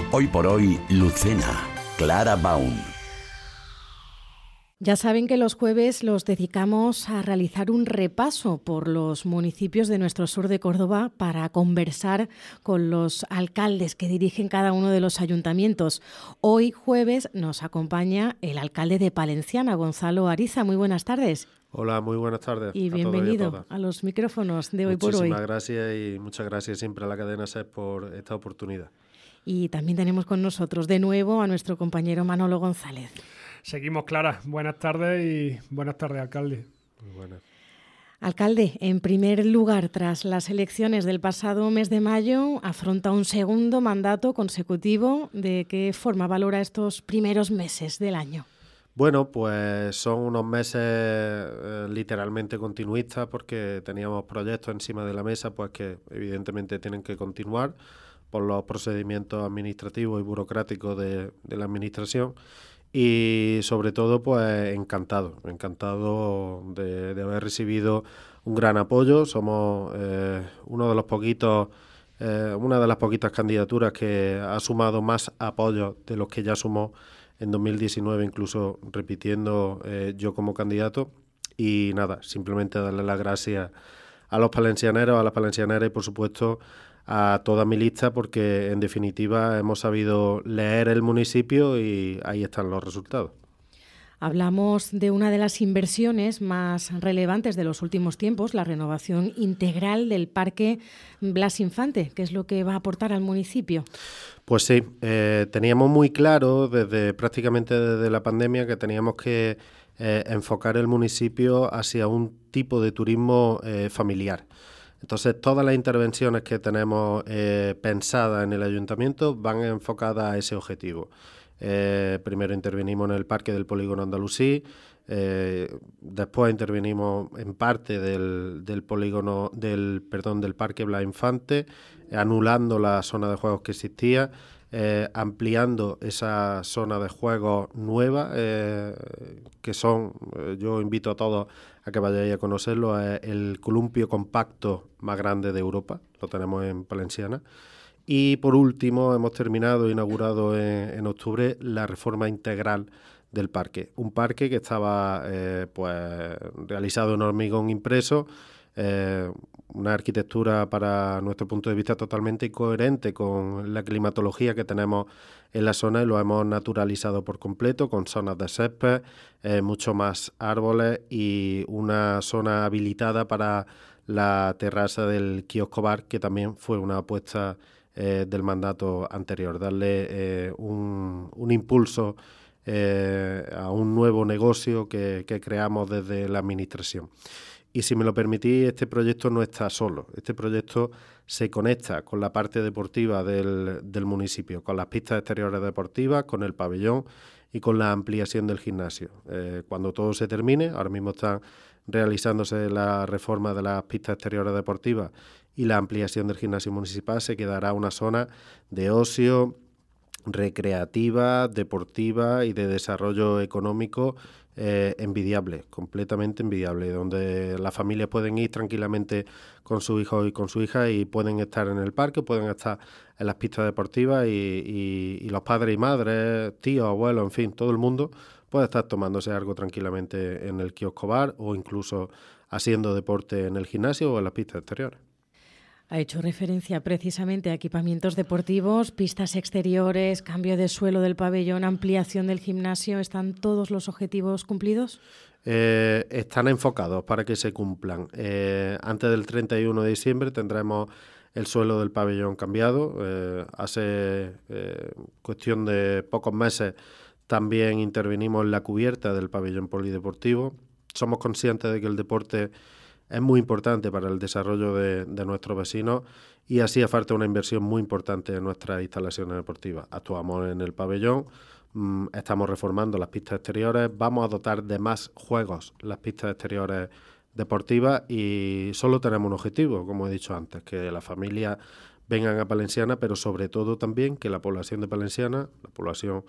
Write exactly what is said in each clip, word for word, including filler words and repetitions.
Hoy por hoy, Lucena, Clara Baum. Ya saben que los jueves los dedicamos a realizar un repaso por los municipios de nuestro sur de Córdoba para conversar con los alcaldes que dirigen cada uno de los ayuntamientos. Hoy jueves nos acompaña el alcalde de Palenciana, Gonzalo Ariza. Muy buenas tardes. Hola, muy buenas tardes. Y a bienvenido todos y a, a los micrófonos de Hoy por Hoy. Muchísimas gracias y muchas gracias siempre a la cadena SER por esta oportunidad. Y también tenemos con nosotros de nuevo a nuestro compañero Manolo González. Seguimos, Clara. Buenas tardes y buenas tardes, alcalde. Muy buenas. Alcalde, en primer lugar, tras las elecciones del pasado mes de mayo, afronta un segundo mandato consecutivo. ¿De qué forma valora estos primeros meses del año? Bueno, pues son unos meses eh, literalmente continuistas porque teníamos proyectos encima de la mesa pues que evidentemente tienen que continuar por los procedimientos administrativos y burocráticos de, de la administración. Y sobre todo, pues encantado, encantado de, de haber recibido un gran apoyo. Somos eh, uno de los poquitos, eh, una de las poquitas candidaturas que ha sumado más apoyo de los que ya sumó en dos mil diecinueve, incluso repitiendo eh, yo como candidato. Y nada, simplemente darle las gracias a los palencianeros, a las palencianeras y por supuesto a toda mi lista, porque en definitiva hemos sabido leer el municipio y ahí están los resultados. Hablamos de una de las inversiones más relevantes de los últimos tiempos, la renovación integral del Parque Blas Infante. ¿Qué es lo que va a aportar al municipio? Pues sí, eh, teníamos muy claro desde prácticamente desde la pandemia que teníamos que eh, enfocar el municipio hacia un tipo de turismo eh, familiar. Entonces, todas las intervenciones que tenemos eh, pensadas en el ayuntamiento van enfocadas a ese objetivo. Eh, primero intervenimos en el Parque del Polígono Andalusí, eh, después intervenimos en parte del, del polígono del perdón del Parque Blas Infante, anulando la zona de juegos que existía, eh, ampliando esa zona de juegos nueva, eh, que son, eh, yo invito a todos a que vayáis a conocerlo, es el columpio compacto más grande de Europa, lo tenemos en Palenciana. Y por último hemos terminado, inaugurado en, en octubre, la reforma integral del parque. Un parque que estaba eh, pues realizado en hormigón impreso, eh, una arquitectura para nuestro punto de vista totalmente incoherente con la climatología que tenemos en la zona y lo hemos naturalizado por completo con zonas de césped, eh, mucho más árboles y una zona habilitada para la terraza del kiosco bar, que también fue una apuesta eh, del mandato anterior, darle eh, un, un impulso eh, a un nuevo negocio que, que creamos desde la administración. Y si me lo permitís, este proyecto no está solo. Este proyecto se conecta con la parte deportiva del, del municipio, con las pistas exteriores deportivas, con el pabellón y con la ampliación del gimnasio. Eh, cuando todo se termine, ahora mismo están realizándose la reforma de las pistas exteriores deportivas y la ampliación del gimnasio municipal, se quedará una zona de ocio, recreativa, deportiva y de desarrollo económico eh, envidiable, completamente envidiable, donde las familias pueden ir tranquilamente con sus hijos y con su hija y pueden estar en el parque, pueden estar en las pistas deportivas y, y, y los padres y madres, tíos, abuelos, en fin, todo el mundo puede estar tomándose algo tranquilamente en el kiosco bar o incluso haciendo deporte en el gimnasio o en las pistas exteriores. Ha hecho referencia precisamente a equipamientos deportivos, pistas exteriores, cambio de suelo del pabellón, ampliación del gimnasio. ¿Están todos los objetivos cumplidos? Eh, están enfocados para que se cumplan. Eh, antes del treinta y uno de diciembre tendremos el suelo del pabellón cambiado. Eh, hace eh, cuestión de pocos meses también intervenimos en la cubierta del pabellón polideportivo. Somos conscientes de que el deporte es muy importante para el desarrollo de, de nuestros vecinos y hacía falta una inversión muy importante en nuestras instalaciones deportivas. Actuamos en el pabellón, mmm, estamos reformando las pistas exteriores, vamos a dotar de más juegos las pistas exteriores deportivas y solo tenemos un objetivo, como he dicho antes, que las familias vengan a Palenciana, pero sobre todo también que la población de Palenciana, la población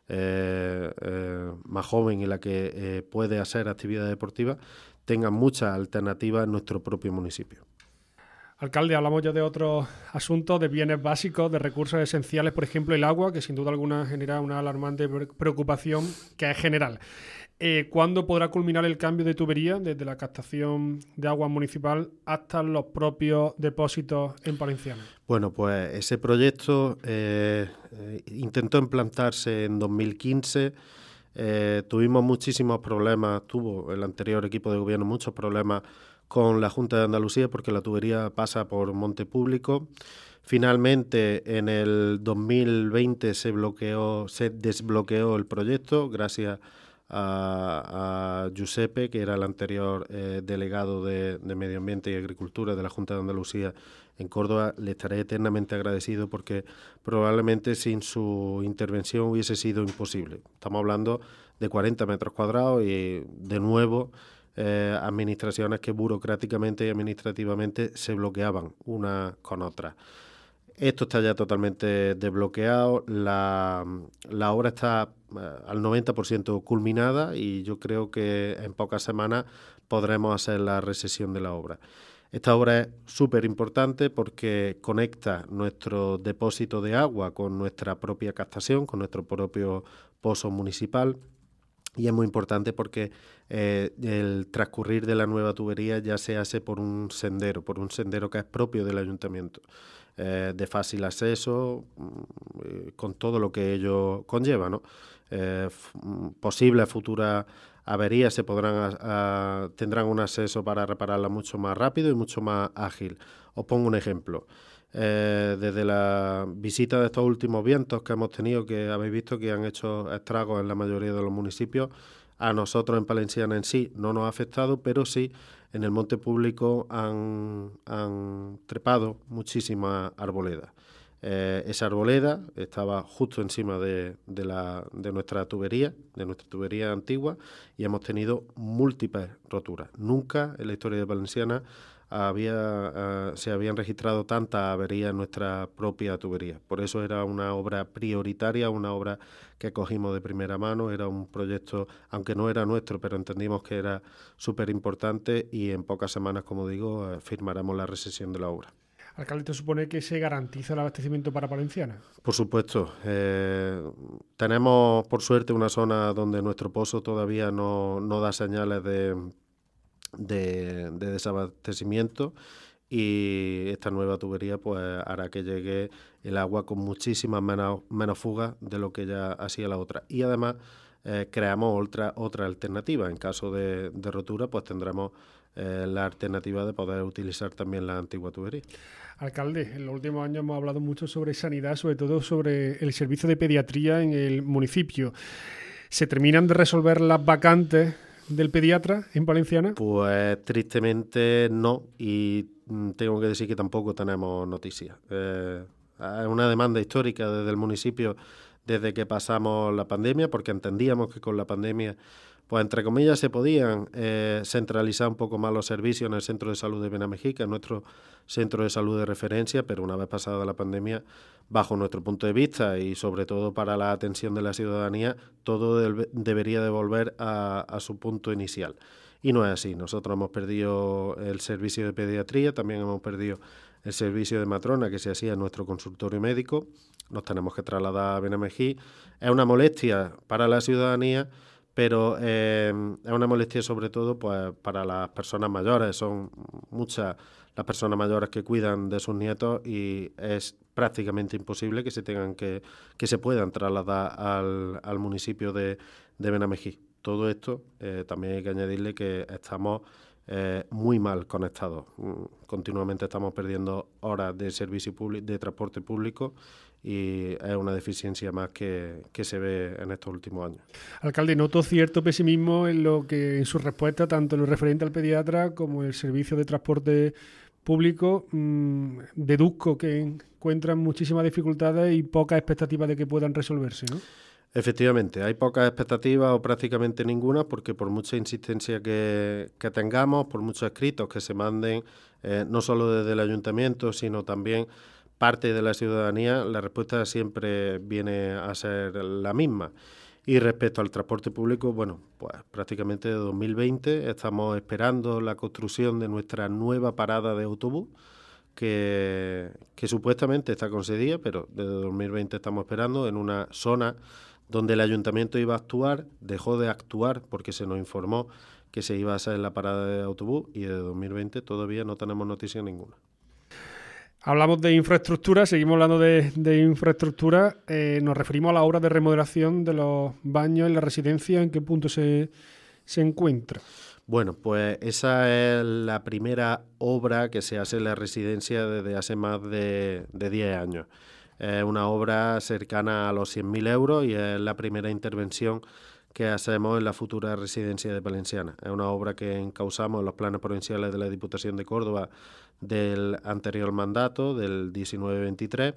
eh, eh, más joven y la que eh, puede hacer actividades deportivas, tengan muchas alternativas en nuestro propio municipio. Alcalde, hablamos ya de otros asuntos, de bienes básicos, de recursos esenciales, por ejemplo, el agua, que sin duda alguna genera una alarmante preocupación que es general. Eh, ¿Cuándo podrá culminar el cambio de tubería desde la captación de agua municipal hasta los propios depósitos en Palenciana? Bueno, pues ese proyecto eh, eh, intentó implantarse en dos mil quince. Eh, tuvimos muchísimos problemas, tuvo el anterior equipo de gobierno muchos problemas con la Junta de Andalucía porque la tubería pasa por monte público. Finalmente, en el dos mil veinte se bloqueó, se desbloqueó el proyecto gracias a, a Giuseppe, que era el anterior eh, delegado de, de Medio Ambiente y Agricultura de la Junta de Andalucía en Córdoba. Le estaré eternamente agradecido porque probablemente sin su intervención hubiese sido imposible. Estamos hablando de cuarenta metros cuadrados y, de nuevo, eh, administraciones que burocráticamente y administrativamente se bloqueaban una con otra. Esto está ya totalmente desbloqueado, la, la obra está eh, al noventa por ciento culminada y yo creo que en pocas semanas podremos hacer la recesión de la obra. Esta obra es súper importante porque conecta nuestro depósito de agua con nuestra propia captación, con nuestro propio pozo municipal. Y es muy importante porque eh, el transcurrir de la nueva tubería ya se hace por un sendero, por un sendero que es propio del ayuntamiento, eh, de fácil acceso, eh, con todo lo que ello conlleva, ¿no? Eh, f- posibles futuras averías se podrán a, a, tendrán un acceso para repararla mucho más rápido y mucho más ágil. Os pongo un ejemplo. Eh, desde la visita de estos últimos vientos que hemos tenido, que habéis visto que han hecho estragos en la mayoría de los municipios, a nosotros en Palenciana en sí no nos ha afectado, pero sí en el monte público han, han trepado muchísimas arboledas. Eh, esa arboleda estaba justo encima de, de, la, de nuestra tubería, de nuestra tubería antigua, y hemos tenido múltiples roturas. Nunca en la historia de Palenciana había, uh, se habían registrado tantas averías en nuestra propia tubería. Por eso era una obra prioritaria, una obra que cogimos de primera mano, era un proyecto, aunque no era nuestro, pero entendimos que era súper importante y en pocas semanas, como digo, uh, firmaremos la recesión de la obra. Alcalde, ¿te supone que se garantiza el abastecimiento para Palenciana? Por supuesto. Eh, tenemos, por suerte, una zona donde nuestro pozo todavía no, no da señales de, de, de desabastecimiento y esta nueva tubería pues hará que llegue el agua con muchísimas menos, menos fugas de lo que ya hacía la otra. Y además eh, creamos otra, otra alternativa. En caso de, de rotura, pues tendremos eh, la alternativa de poder utilizar también la antigua tubería. Alcalde, en los últimos años hemos hablado mucho sobre sanidad, sobre todo sobre el servicio de pediatría en el municipio. ¿Se terminan de resolver las vacantes del pediatra en Palenciana? Pues tristemente no, y tengo que decir que tampoco tenemos noticias. Eh, es una demanda histórica desde el municipio desde que pasamos la pandemia, porque entendíamos que con la pandemia, pues entre comillas, se podían eh, centralizar un poco más los servicios en el Centro de Salud de Benamejí, que es nuestro centro de salud de referencia, pero una vez pasada la pandemia, bajo nuestro punto de vista y sobre todo para la atención de la ciudadanía, todo de, debería de volver a, a su punto inicial. Y no es así. Nosotros hemos perdido el servicio de pediatría, también hemos perdido el servicio de matrona que se hacía en nuestro consultorio médico. Nos tenemos que trasladar a Benamejí. Es una molestia para la ciudadanía, pero eh, es una molestia sobre todo pues para las personas mayores. Son muchas las personas mayores que cuidan de sus nietos y es prácticamente imposible que se tengan que, que se puedan trasladar al, al municipio de, de Benamejí. Todo esto eh, también hay que añadirle que estamos eh, muy mal conectados. Continuamente estamos perdiendo horas de servicio público, de transporte público, y es una deficiencia más que, que se ve en estos últimos años. Alcalde, noto cierto pesimismo en lo que en su respuesta, tanto en lo referente al pediatra como en el servicio de transporte público. Mmm, deduzco que encuentran muchísimas dificultades y pocas expectativas de que puedan resolverse, ¿no? Efectivamente, hay pocas expectativas o prácticamente ninguna, porque por mucha insistencia que, que tengamos, por muchos escritos que se manden, eh, no solo desde el ayuntamiento, sino también parte de la ciudadanía, la respuesta siempre viene a ser la misma. Y respecto al transporte público, bueno, pues prácticamente de dos mil veinte estamos esperando la construcción de nuestra nueva parada de autobús, que, que supuestamente está concedida, pero desde dos mil veinte estamos esperando, en una zona donde el ayuntamiento iba a actuar, dejó de actuar porque se nos informó que se iba a hacer la parada de autobús y desde dos mil veinte todavía no tenemos noticia ninguna. Hablamos de infraestructura, seguimos hablando de, de infraestructura. Eh, nos referimos a la obra de remodelación de los baños en la residencia. ¿En qué punto se, se encuentra? Bueno, pues esa es la primera obra que se hace en la residencia desde hace más de, de diez años. Es una obra cercana a los cien mil euros y es la primera intervención que hacemos en la futura residencia de Palenciana. Es una obra que encauzamos en los planes provinciales de la Diputación de Córdoba del anterior mandato, del diecinueve veintitrés,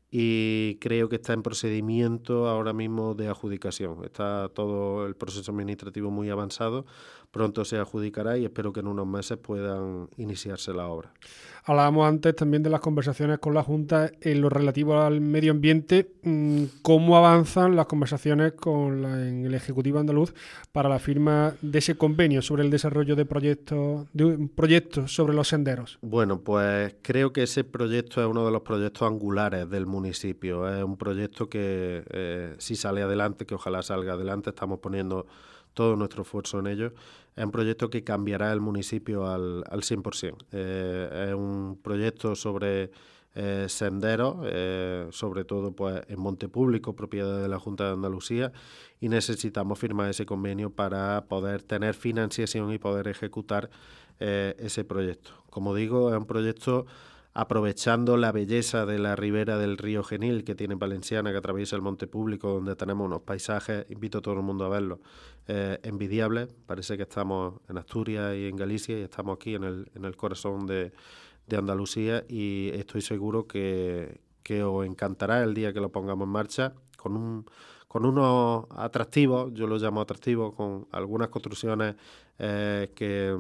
y creo que está en procedimiento ahora mismo de adjudicación. Está todo el proceso administrativo muy avanzado, pronto se adjudicará y espero que en unos meses puedan iniciarse la obra. Hablábamos antes también de las conversaciones con la Junta en lo relativo al medio ambiente. ¿Cómo avanzan las conversaciones con la, en el Ejecutivo andaluz para la firma de ese convenio sobre el desarrollo de proyectos, de un proyecto sobre los senderos? Bueno, pues creo que ese proyecto es uno de los proyectos angulares del municipio. Es un proyecto que, eh, si sale adelante, que ojalá salga adelante, estamos poniendo todo nuestro esfuerzo en ello. Es un proyecto que cambiará el municipio al, al cien por ciento. Eh, es un proyecto sobre eh, senderos, eh, sobre todo pues en monte público, propiedad de la Junta de Andalucía, y necesitamos firmar ese convenio para poder tener financiación y poder ejecutar eh, ese proyecto. Como digo, es un proyecto aprovechando la belleza de la ribera del río Genil que tiene Palenciana, que atraviesa el monte público, donde tenemos unos paisajes, invito a todo el mundo a verlos, eh, envidiables. Parece que estamos en Asturias y en Galicia y estamos aquí en el, en el corazón de, de Andalucía, y estoy seguro que, que os encantará el día que lo pongamos en marcha, con un con unos atractivos, yo los llamo atractivos, con algunas construcciones eh, que...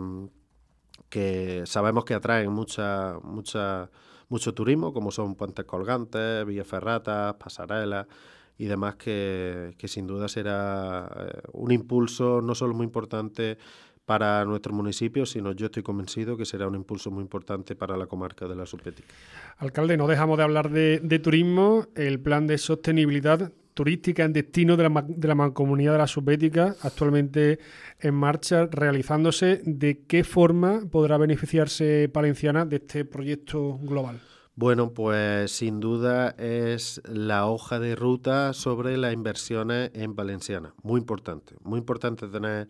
que sabemos que atraen mucha, mucha, mucho turismo, como son puentes colgantes, vías ferratas, pasarelas y demás, que, que sin duda será un impulso no solo muy importante para nuestro municipio, sino yo estoy convencido que será un impulso muy importante para la comarca de la Subbética. Alcalde, no dejamos de hablar de, de turismo. El plan de sostenibilidad turística en destino de la, de la Mancomunidad de la Subbética, actualmente en marcha, realizándose. ¿De qué forma podrá beneficiarse Palenciana de este proyecto global? Bueno, pues sin duda es la hoja de ruta sobre las inversiones en Palenciana. Muy importante, muy importante tener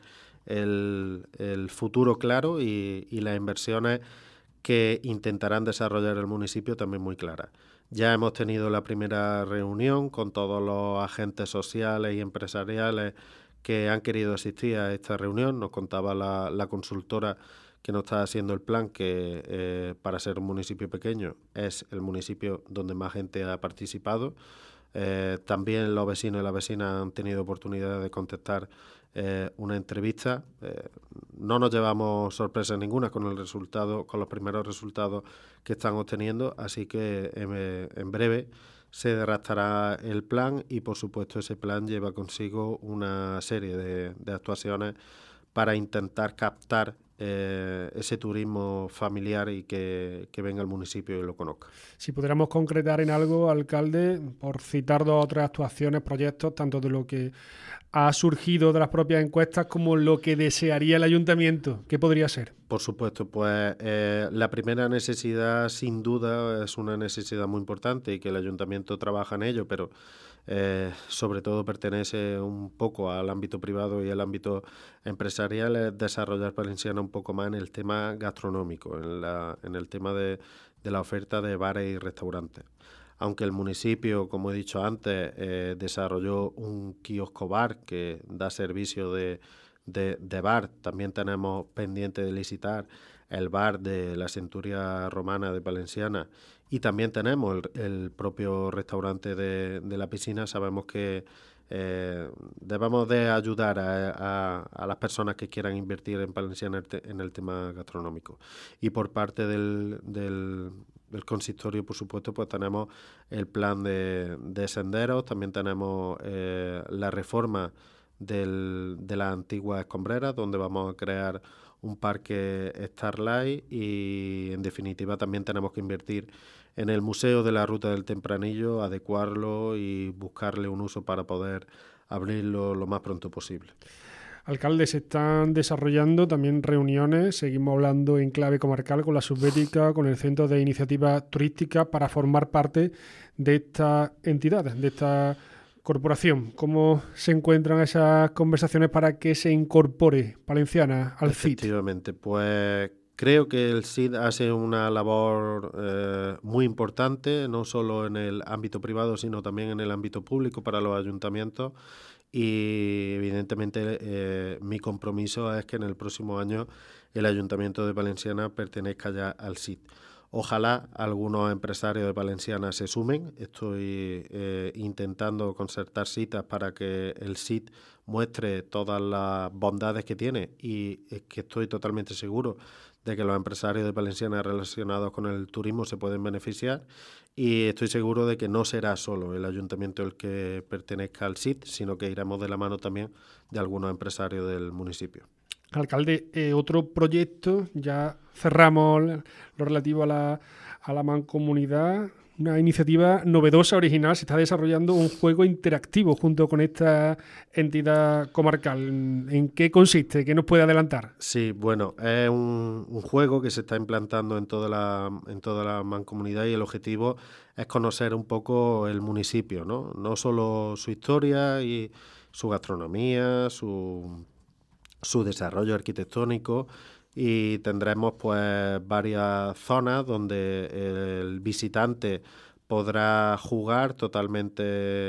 el, el futuro claro y, y las inversiones que intentarán desarrollar el municipio también muy claras. Ya hemos tenido la primera reunión con todos los agentes sociales y empresariales que han querido asistir a esta reunión. Nos contaba la, la consultora que nos está haciendo el plan que eh, para ser un municipio pequeño es el municipio donde más gente ha participado. Eh, también los vecinos y las vecinas han tenido oportunidad de contestar eh, una entrevista. Eh, no nos llevamos sorpresa ninguna con el resultado, con los primeros resultados que están obteniendo, así que en, en breve se redactará el plan y por supuesto ese plan lleva consigo una serie de, de actuaciones para intentar captar eh, ese turismo familiar y que, que venga al municipio y lo conozca. Si pudiéramos concretar en algo, alcalde, por citar dos o tres actuaciones, proyectos, tanto de lo que ha surgido de las propias encuestas como lo que desearía el ayuntamiento, ¿qué podría ser? Por supuesto, pues eh, la primera necesidad sin duda es una necesidad muy importante y que el ayuntamiento trabaja en ello, pero eh, sobre todo pertenece un poco al ámbito privado y al ámbito empresarial, es desarrollar Palenciana un poco más en el tema gastronómico, en, la, en el tema de, de la oferta de bares y restaurantes. Aunque el municipio, como he dicho antes, eh, desarrolló un kiosco bar que da servicio de, de, de bar, también tenemos pendiente de licitar el bar de la Centuria Romana de Palenciana y también tenemos el, el propio restaurante de, de la piscina. Sabemos que eh, debemos de ayudar a, a, a las personas que quieran invertir en Palenciana en el, te, en el tema gastronómico. Y por parte del... del del consistorio, por supuesto, pues tenemos el plan de, de senderos, también tenemos eh, la reforma del, de las antiguas escombreras, donde vamos a crear un parque Starlight y, en definitiva, también tenemos que invertir en el Museo de la Ruta del Tempranillo, adecuarlo y buscarle un uso para poder abrirlo lo más pronto posible. Alcalde, se están desarrollando también reuniones, seguimos hablando en clave comarcal con la Subbética, con el Centro de Iniciativas Turísticas para formar parte de esta entidad, de esta corporación. ¿Cómo se encuentran esas conversaciones para que se incorpore Palenciana al C I T? Efectivamente, pues creo que el C I T hace una labor eh, muy importante, no solo en el ámbito privado, sino también en el ámbito público para los ayuntamientos. Y evidentemente eh, mi compromiso es que en el próximo año el Ayuntamiento de Palenciana pertenezca ya al C I T. Ojalá algunos empresarios de Palenciana se sumen. Estoy eh, intentando concertar citas para que el C I T muestre todas las bondades que tiene, y es que estoy totalmente seguro de que los empresarios de Palenciana relacionados con el turismo se pueden beneficiar, y estoy seguro de que no será solo el ayuntamiento el que pertenezca al C I T, sino que iremos de la mano también de algunos empresarios del municipio. Alcalde, eh, otro proyecto, ya cerramos lo relativo a la, a la mancomunidad, una iniciativa novedosa, original, se está desarrollando un juego interactivo junto con esta entidad comarcal. ¿En qué consiste? ¿Qué nos puede adelantar? Sí, bueno, es un, un juego que se está implantando en toda la, en toda la mancomunidad, y el objetivo es conocer un poco el municipio, ¿no? No solo su historia y su gastronomía, su, su desarrollo arquitectónico, y tendremos pues varias zonas donde el visitante podrá jugar totalmente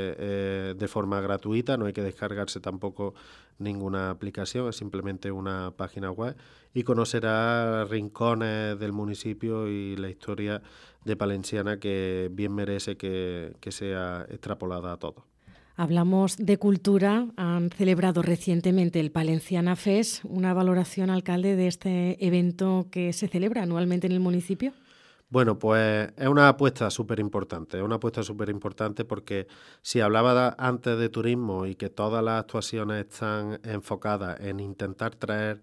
eh, de forma gratuita. No hay que descargarse tampoco ninguna aplicación, es simplemente una página web, y conocerá rincones del municipio y la historia de Palenciana, que bien merece que, que sea extrapolada a todos. Hablamos de cultura. Han celebrado recientemente el Palenciana Fest. ¿Una valoración, alcalde, de este evento que se celebra anualmente en el municipio? Bueno, pues es una apuesta súper importante, es una apuesta súper importante porque si hablaba antes de turismo y que todas las actuaciones están enfocadas en intentar traer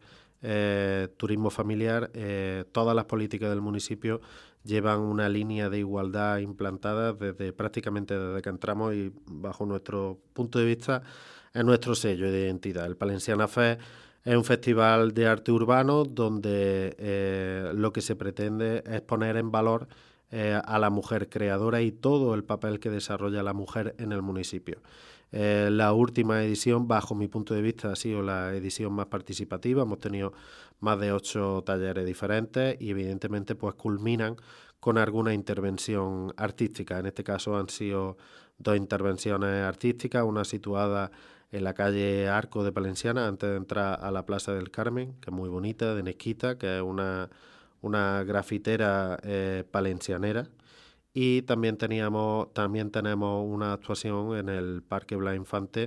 eh, turismo familiar, eh, todas las políticas del municipio llevan una línea de igualdad implantada desde prácticamente desde que entramos, y bajo nuestro punto de vista es nuestro sello de identidad. El Palenciana Fest es un festival de arte urbano donde eh, lo que se pretende es poner en valor eh, a la mujer creadora y todo el papel que desarrolla la mujer en el municipio. Eh, la última edición, bajo mi punto de vista, ha sido la edición más participativa. Hemos tenido más de ocho talleres diferentes y evidentemente pues culminan con alguna intervención artística. En este caso han sido dos intervenciones artísticas, una situada en la calle Arco de Palenciana, antes de entrar a la Plaza del Carmen, que es muy bonita, de Nesquita, que es una, una grafitera eh, palencianera. Y también teníamos también tenemos una actuación en el Parque Blas Infante,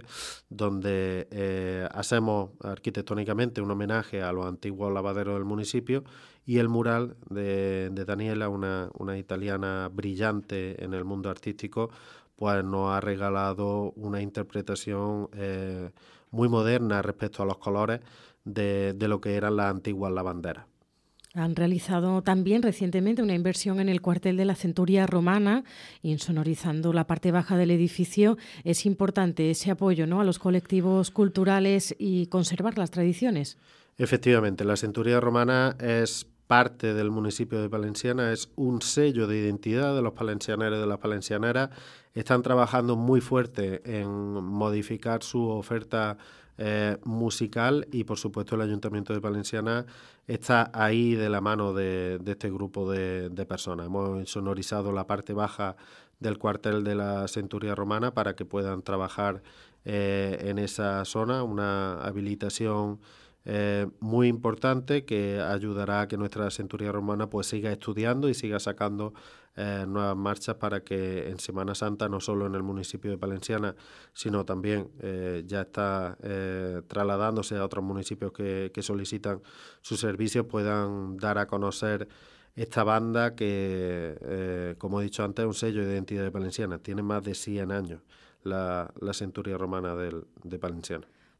donde eh, hacemos arquitectónicamente un homenaje a los antiguos lavaderos del municipio, y el mural de, de Daniela, una, una italiana brillante en el mundo artístico, pues nos ha regalado una interpretación eh, muy moderna respecto a los colores de, de lo que eran las antiguas lavanderas. Han realizado también recientemente una inversión en el cuartel de la Centuria Romana, insonorizando la parte baja del edificio. Es importante ese apoyo, ¿no?, a los colectivos culturales y conservar las tradiciones. Efectivamente, la Centuria Romana es parte del municipio de Palenciana, es un sello de identidad de los palencianeros y de las palencianeras. Están trabajando muy fuerte en modificar su oferta eh, musical, y por supuesto el Ayuntamiento de Palenciana está ahí de la mano de, de este grupo de, de personas. Hemos sonorizado la parte baja del cuartel de la Centuria Romana para que puedan trabajar eh, en esa zona, una habilitación Eh, muy importante que ayudará a que nuestra Centuria Romana pues siga estudiando y siga sacando eh, nuevas marchas para que en Semana Santa, no solo en el municipio de Palenciana, sino también eh, ya está eh, trasladándose a otros municipios que, que solicitan sus servicios, puedan dar a conocer esta banda que, eh, como he dicho antes, es un sello de identidad de Palenciana. Tiene más de cien años la, la Centuria Romana del, de Palenciana.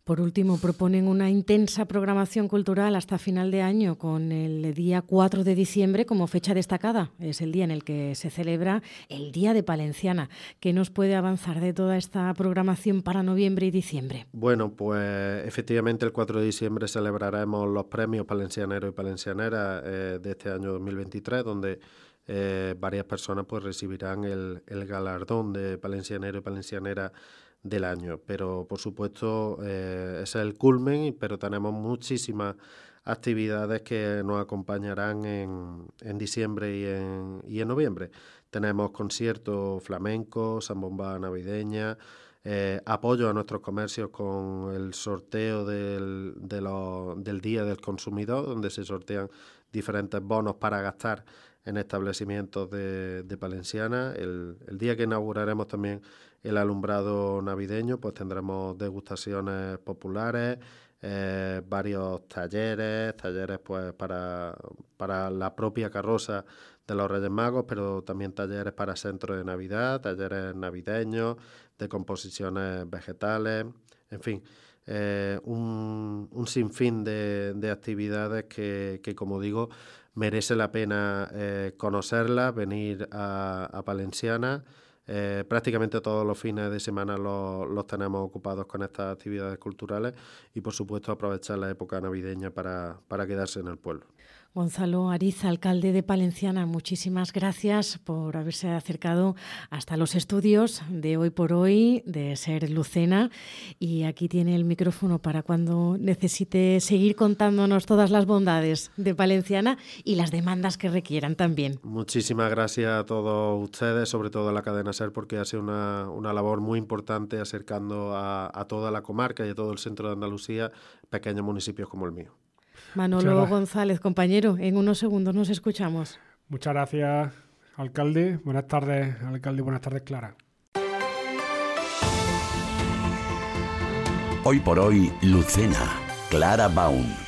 Por último, proponen una intensa programación cultural hasta final de año, con el día cuatro de diciembre como fecha destacada. Es el día en el que se celebra el Día de Palenciana. ¿Qué nos puede avanzar de toda esta programación para noviembre y diciembre? Bueno, pues efectivamente el cuatro de diciembre celebraremos los premios palencianeros y palencianeras eh, de este año dos mil veintitrés, donde eh, varias personas pues recibirán el, el galardón de palencianero y palencianera del año, pero por supuesto eh, ese es el culmen, pero tenemos muchísimas actividades que nos acompañarán en, en diciembre y en, y en noviembre. Tenemos conciertos flamencos, zambomba navideña, eh, apoyo a nuestros comercios con el sorteo del, de lo, del Día del Consumidor, donde se sortean diferentes bonos para gastar en establecimientos de, de Palenciana. El, el día que inauguraremos también el alumbrado navideño, pues tendremos degustaciones populares, eh, varios talleres, talleres pues para, para la propia carroza de los Reyes Magos, pero también talleres para centros de Navidad, talleres navideños, de composiciones vegetales, en fin, eh, un, un sinfín de, de actividades que, que, como digo, merece la pena eh, conocerlas, venir a, a Palenciana. Eh, prácticamente todos los fines de semana los, los tenemos ocupados con estas actividades culturales y, por supuesto, aprovechar la época navideña para, para quedarse en el pueblo. Gonzalo Ariza, alcalde de Palenciana, muchísimas gracias por haberse acercado hasta los estudios de Hoy por Hoy, de Ser Lucena, y aquí tiene el micrófono para cuando necesite seguir contándonos todas las bondades de Palenciana y las demandas que requieran también. Muchísimas gracias a todos ustedes, sobre todo a la cadena SER, porque ha sido una, una labor muy importante acercando a, a toda la comarca y a todo el centro de Andalucía pequeños municipios como el mío. Manolo González, compañero, en unos segundos nos escuchamos. Muchas gracias, alcalde. Buenas tardes, alcalde. Buenas tardes, Clara. Hoy por Hoy, Lucena, Clara Baun.